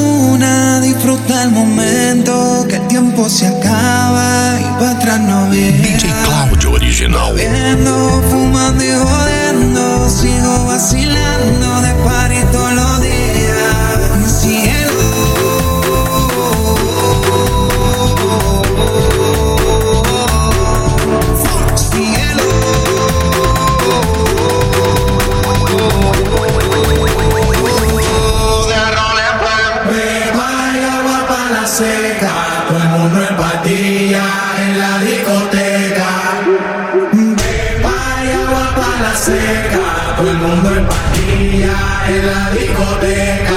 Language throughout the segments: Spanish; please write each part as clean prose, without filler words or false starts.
luna, disfruta el momento, que el tiempo se acaba y para atrás no viene. DJ Cláudio Original. Bebiendo, fumando y jodiendo, sigo vacilando de party todos los días. Cielo, cielo. Beba y agua para la seca, todo el mundo en patilla en la discoteca. Beba y agua para la seca, todo el mundo en patilla en la discoteca.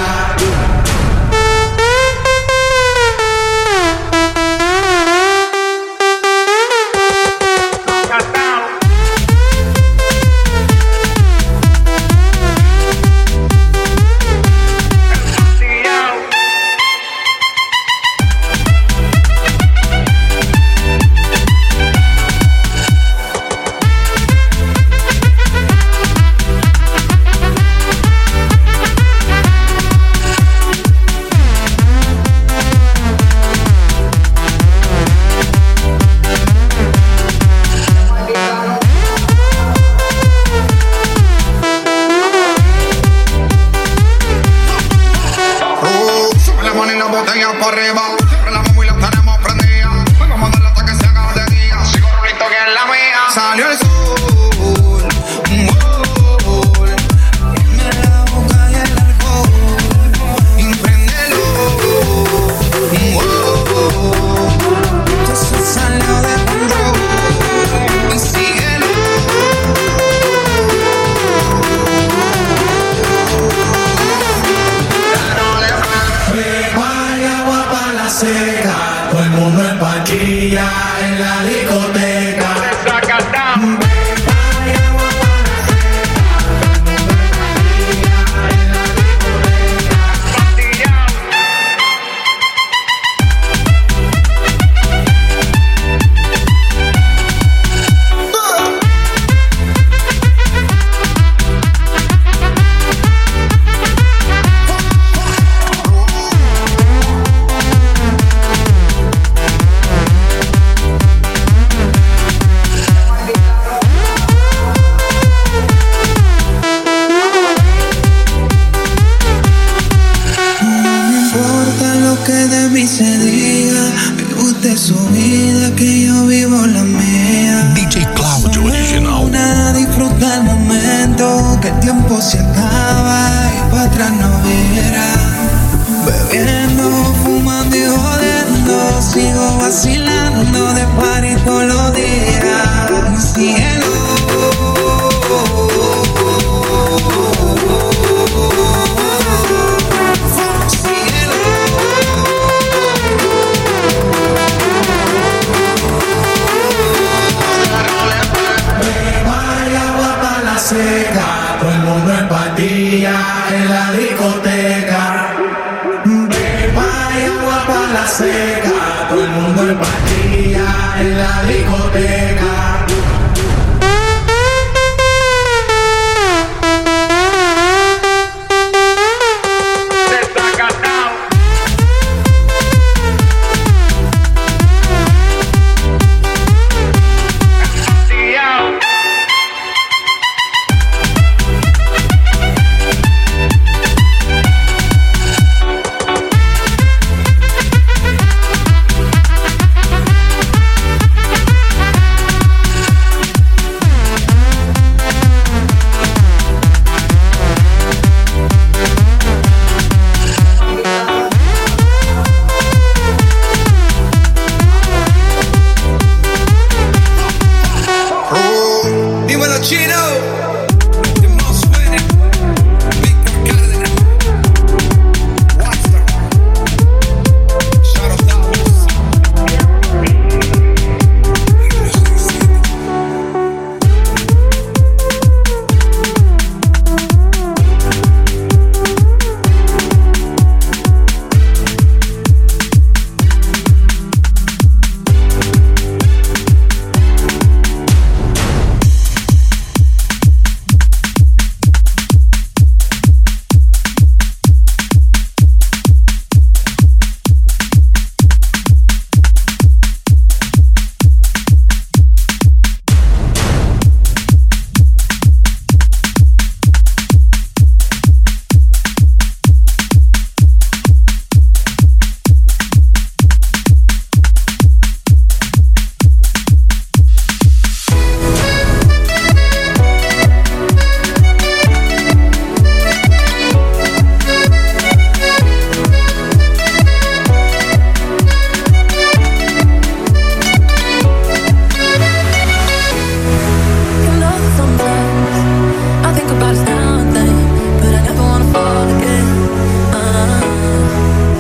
Seca, todo el mundo en patilla en la discoteca. Que de mí se diga, vive usted su vida, que yo vivo la mía. DJ Cláudio Original. Luna, disfruta el momento, que el tiempo se acaba y para atrás no verá. Bebiendo, fumando y jodiendo, sigo vacilando de party todos los días. Cielo. Seca, todo el mundo en patilla en la discoteca. Beba y agua para la seca, todo el mundo en patilla en la discoteca.